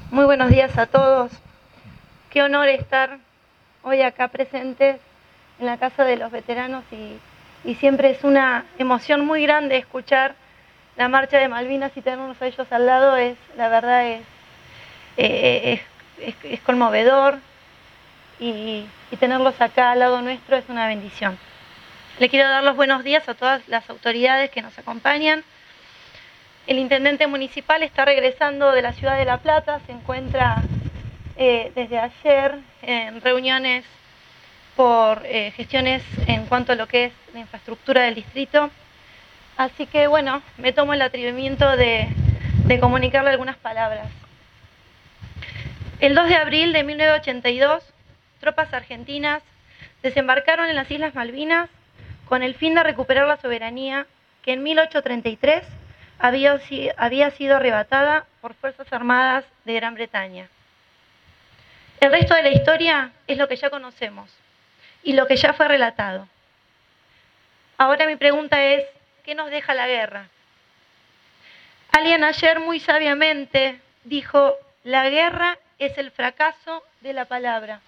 Muy buenos días a todos. Qué honor estar hoy acá presentes en la Casa de los Veteranos y siempre es una emoción muy grande escuchar la marcha de Malvinas y tenernos a ellos al lado. La verdad es conmovedor y tenerlos acá al lado nuestro es una bendición. Le quiero dar los buenos días a todas las autoridades que nos acompañan. El intendente municipal está regresando de la ciudad de La Plata, se encuentra desde ayer en reuniones por gestiones en cuanto a lo que es la infraestructura del distrito. Así que bueno, me tomo el atrevimiento de comunicarle algunas palabras. El 2 de abril de 1982, tropas argentinas desembarcaron en las Islas Malvinas con el fin de recuperar la soberanía que en 1833 había sido arrebatada por fuerzas armadas de Gran Bretaña. El resto de la historia es lo que ya conocemos y lo que ya fue relatado. Ahora mi pregunta es, ¿qué nos deja la guerra? Alguien ayer muy sabiamente dijo, la guerra es el fracaso de la palabra.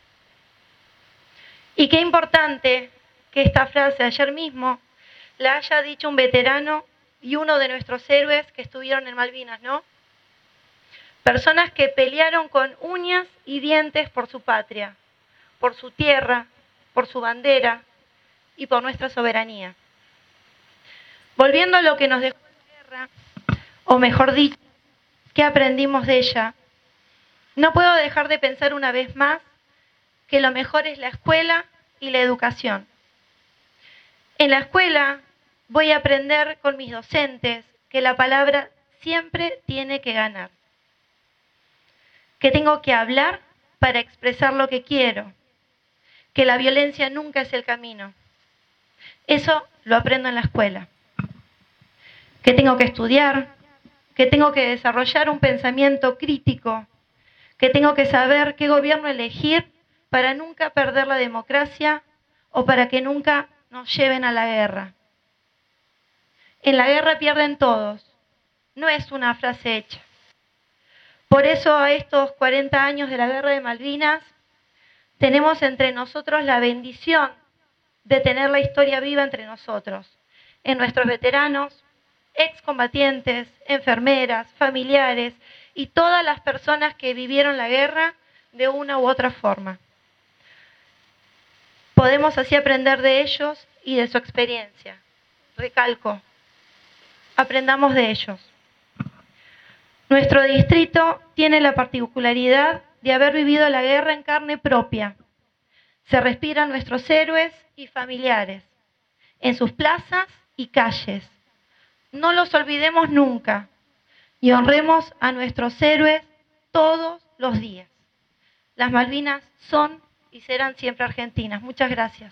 Y qué importante que esta frase ayer mismo la haya dicho un veterano y uno de nuestros héroes que estuvieron en Malvinas, ¿no? Personas que pelearon con uñas y dientes por su patria, por su tierra, por su bandera y por nuestra soberanía. Volviendo a lo que nos dejó la guerra, o mejor dicho, ¿qué aprendimos de ella? No puedo dejar de pensar una vez más que lo mejor es la escuela y la educación. En la escuela voy a aprender con mis docentes que la palabra siempre tiene que ganar, que tengo que hablar para expresar lo que quiero, que la violencia nunca es el camino. Eso lo aprendo en la escuela. Que tengo que estudiar, que tengo que desarrollar un pensamiento crítico, que tengo que saber qué gobierno elegir para nunca perder la democracia o para que nunca nos lleven a la guerra. En la guerra pierden todos, no es una frase hecha. Por eso a estos 40 años de la Guerra de Malvinas, tenemos entre nosotros la bendición de tener la historia viva entre nosotros, en nuestros veteranos, excombatientes, enfermeras, familiares y todas las personas que vivieron la guerra de una u otra forma. Podemos así aprender de ellos y de su experiencia. Recalco, aprendamos de ellos. Nuestro distrito tiene la particularidad de haber vivido la guerra en carne propia. Se respiran nuestros héroes y familiares en sus plazas y calles. No los olvidemos nunca y honremos a nuestros héroes todos los días. Las Malvinas son y serán siempre argentinas. Muchas gracias.